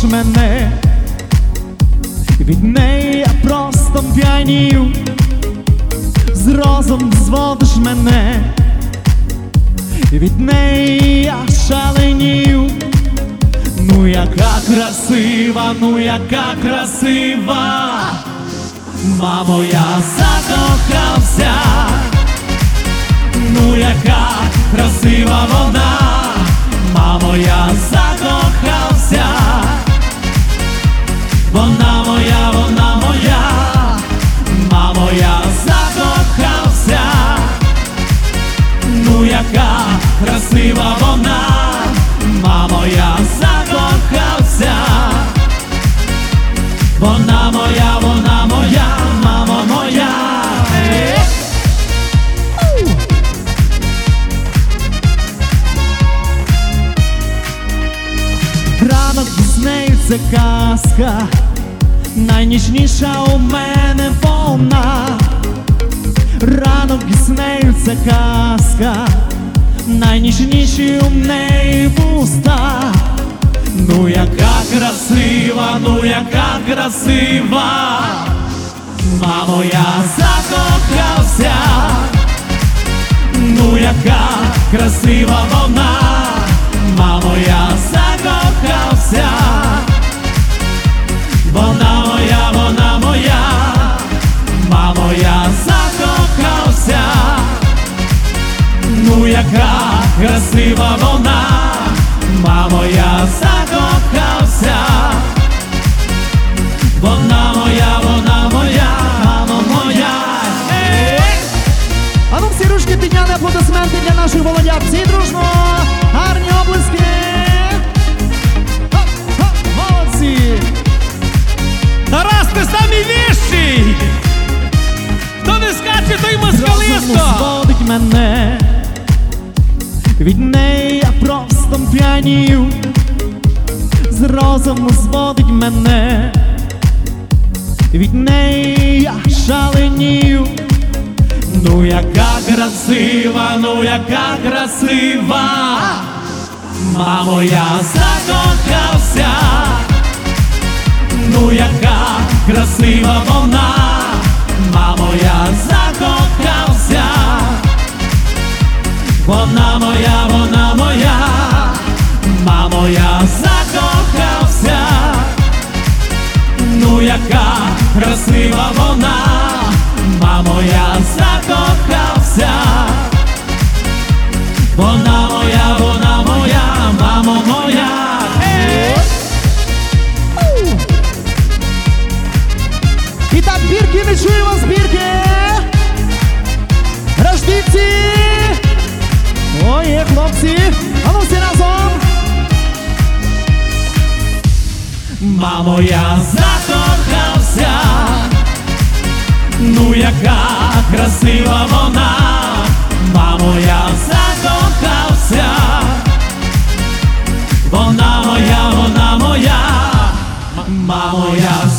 зводиш мене, від неї я просто п'янію, з розуму зводиш мене, від неї я шаленію. Ну яка красива, ну яка красива, мамо, я закохався. Ну яка красива вона, мамо, я закохався. Вона моя, вона моя, мамо, я закохався. Ну яка красива вона, мамо, я закохався. Вона моя, мамо моя. Ранок з нею це казка, найніжніша у мене вона. Ранок з нею це казка, найніжніші у неї вуста. Ну яка красива, ну яка красива, мамо, я закохався. Ну яка красива вона, мамо, я закохався. Вона моя, мамо, я закохався. Ну яка красива вона, мамо, я закохався. Вона моя, мамо моя. А ну всі ручки підняли, аплодисменти для наших молодят. Всі дружно, гарні облиски. Молодці. Тарас, ти самий вищий! Хто не скаче, той москалисто! Зводить мене, від неї я просто п'янію, з розуму зводить мене, від неї я шаленію. Ну яка красива, ну яка красива, мамо, я закохався. Ну яка красива вона, мамо, я закохався. Вона моя, мамо, я закохався. Ну яка красива вона, мамо, я закохався. Вона моя, мамо моя. І так, бірки, не чую вас, бірки. Рождівці. Ой, є, хлопці, А ну всі разом. мамо, я закохався. Ну яка красива вона, мамо, я закохався. Вона моя, мамо, я